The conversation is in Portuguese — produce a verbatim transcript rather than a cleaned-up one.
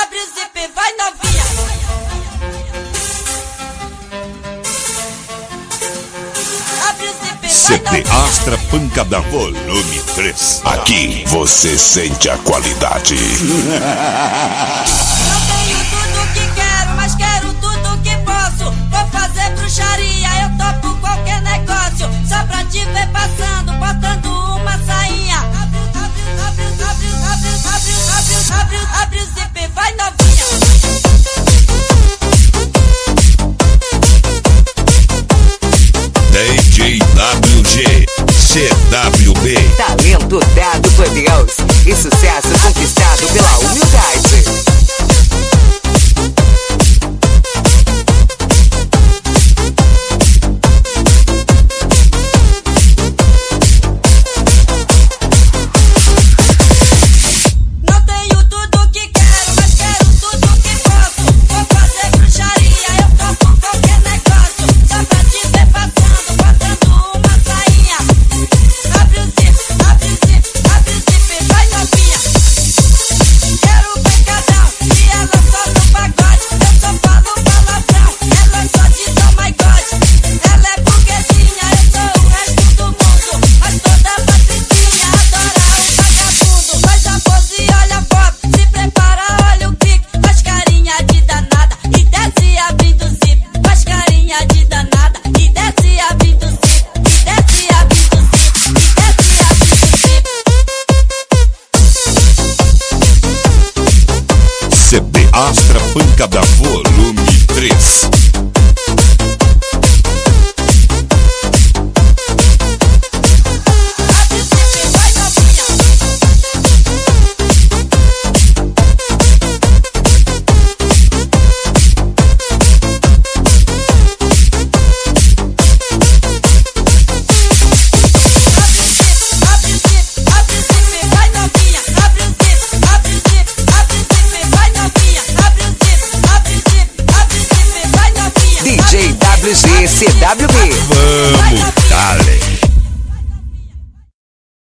abre o zip, vai novinha. Abre o zip, vai C D novinha. Astra Pancada Volume três. Aqui você sente a qualidade. Não tenho tudo que quero, mas quero tudo que posso. Vou fazer bruxaria, eu topo qualquer negócio. Só pra te ver passando, botando uma sainha. Abre, abre, abre, abre, abre, abre, abre, abre, abre o zip, vai novinha. D J W G, C W B. Talento dado por Deus e sucesso conquistado pela humildade. Não tenho tudo que quero, mas quero tudo que posso. Vou fazer bruxaria, eu topo qualquer negócio. Só pra te ver passando, botando uma sainha. Abre o zip, abre o zip, abre o zip, vai novinha. Quero o pancadão, e ela solta o pagode. Eu só falo palavrão, ela só diz oh my god. Ela é burguesinha, eu sou o resto do mundo. Mas toda patricinha adora o vagabundo. Faz a pose e olha a foto, se prepara, olha o clique. Faz carinha de danada e desce abrindo o zip. Faz carinha de danada e desce abrindo o zip. E desce abrindo o zip, e desce abrindo o zip. C D Astra Pancada Volume três. Abre o zip, vai novinha. Abre o zip, abre o zip, vai novinha. Abre o zip, abre o zip, abre o zip, vai novinha. Abre o zip, abre o zip, abre o zip, vai novinha. D J W G C W B. Vamos, Dale.